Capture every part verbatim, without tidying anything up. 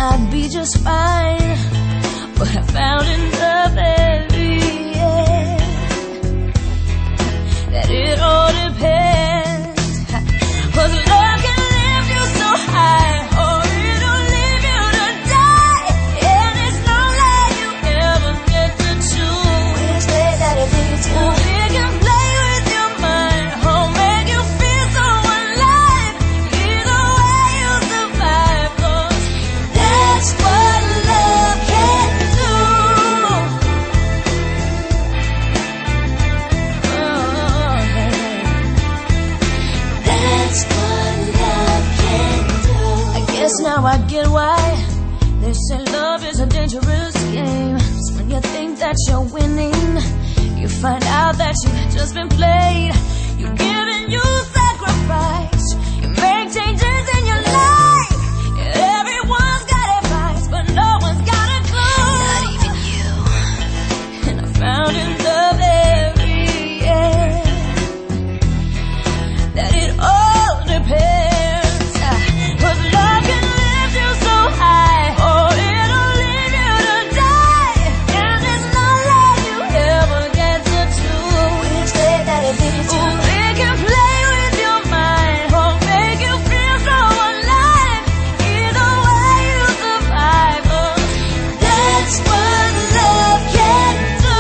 I'd be just fine. But I found in the very end that it all depends. 'Cause love can lift you so high, or it'll leave you to die. And it's not like you ever get to choose which way that it leads you. It can play with your mind, or make you feel so alive. Either way you survive, 'cause that's what love can do. Oh, that's what love can do. I guess now I get why they say love is a dangerous game. 'Cause when you think that you're winning, you find out that you've just been played. You give and you sacrifice, you make changes in your life. Everyone's got advice, but no one's got a clue. Not even you. And I found in the very end that it all depends. 'Cause love can lift you so high, or it'll leave you to die. And it's not like you ever get to choose which way that it leads you. It can play with your mind, or make you feel so alive. Either way you survive, 'cause that's what love can do.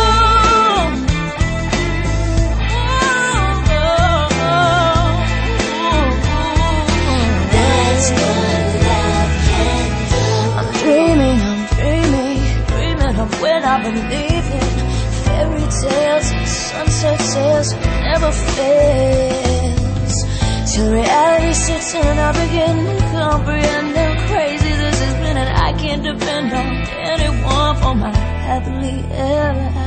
That's what love can do. I'm dreaming, I'm dreaming, dreaming of when I believe in fairy tales and sunset sails never fails. Till reality sits in, I begin to comprehend how crazy this has been, and I can't depend on anyone for my happily ever